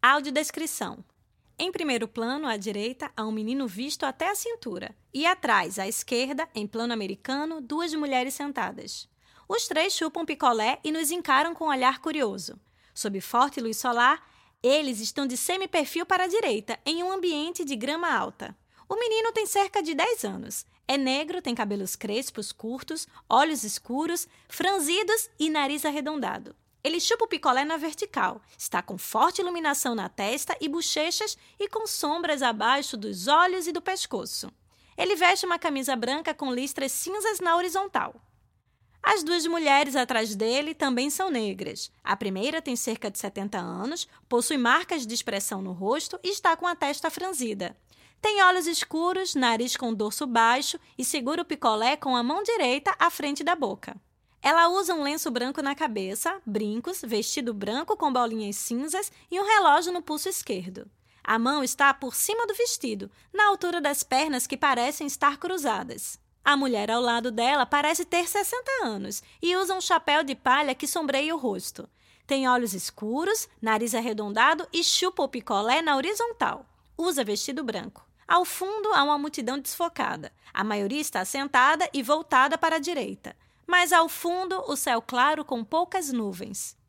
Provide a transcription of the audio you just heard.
Audiodescrição. Em primeiro plano, à direita, há um menino visto até a cintura. E atrás, à esquerda, em plano americano, duas mulheres sentadas. Os três chupam picolé e nos encaram com um olhar curioso. Sob forte luz solar, eles estão de semi-perfil para a direita, em um ambiente de grama alta. O menino tem cerca de 10 anos. É negro, tem cabelos crespos, curtos, olhos escuros, franzidos e nariz arredondado. Ele chupa o picolé na vertical, está com forte iluminação na testa e bochechas e com sombras abaixo dos olhos e do pescoço. Ele veste uma camisa branca com listras cinzas na horizontal. As duas mulheres atrás dele também são negras. A primeira tem cerca de 70 anos, possui marcas de expressão no rosto e está com a testa franzida. Tem olhos escuros, nariz com dorso baixo e segura o picolé com a mão direita à frente da boca. Ela usa um lenço branco na cabeça, brincos, vestido branco com bolinhas cinzas e um relógio no pulso esquerdo. A mão está por cima do vestido, na altura das pernas que parecem estar cruzadas. A mulher ao lado dela parece ter 60 anos e usa um chapéu de palha que sombreia o rosto. Tem olhos escuros, nariz arredondado e chupa o picolé na horizontal. Usa vestido branco. Ao fundo há uma multidão desfocada. A maioria está sentada e voltada para a direita. Mas ao fundo, o céu claro com poucas nuvens.